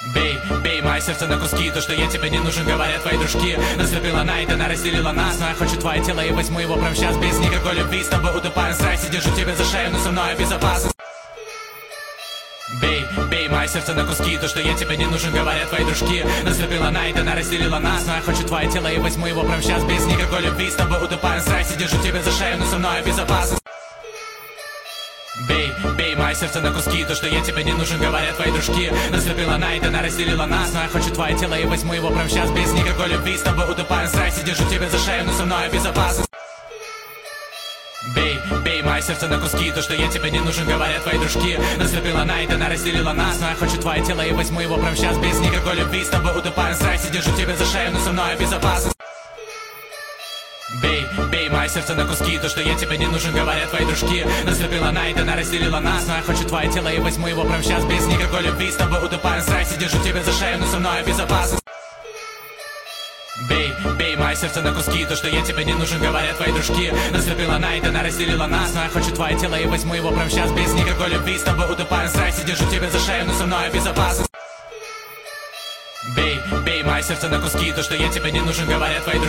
Бей, бей мое сердце на куски. То, что я тебе не нужен, говорят твои дружки. Наступила найт, она разделила нас. Но я хочу твое тело и возьму его прямо сейчас. Без никакой любви, с тобой утопаю в страсти. Держу тебя за шею, но со мной безопасность. Бей, бей мое сердце на куски. То, что я тебе не нужен, говорят твои дружки. Наступила найт, она разделила нас. Но я хочу твое тело и возьму его прямо сейчас. Без никакой любви, с тобой утопаю в страсти. Держу тебя за шею, но со мной безопасность. Бей, бей мое сердце на куски. То, что я тебе не нужен, говорят твои дружки. Наступила найт, она разделила нас. Но я хочу твое тело и возьму его прямо сейчас. Без никакой любви, с тобой утопаю в страсти. Держу тебя за шею, но со мной безопасность. Бей, бей мое сердце на куски. То, что я тебе не нужен, говорят твои дружки. Наступила найт, она разделила нас. Но я хочу твое тело и возьму его прямо сейчас. Без никакой любви, с тобой утопаю в страсти. Держу тебя за шею, но со мной безопасность. Бей, бей мое сердце на куски. То, что я тебе не нужен, говорят твои дружки. Наступила найт, она разделила нас. Но я хочу твое тело и возьму его прямо сейчас. Без никакой любви, с тобой утопаю в страсти. Держу тебя за шею, но со мной безопасность. Бей, бей мое сердце на куски. То, что я тебе не нужен, говорят твои дружки. Наступила найт, она разделила нас. Но я хочу твое тело и возьму его прямо сейчас. Без никакой любви, с тобой утопаю в страсти. Держу тебя за шею, но со мной безопасность. Бей, бей мое сердце на куски. То, что я тебе не нужен, говорят твои дружки.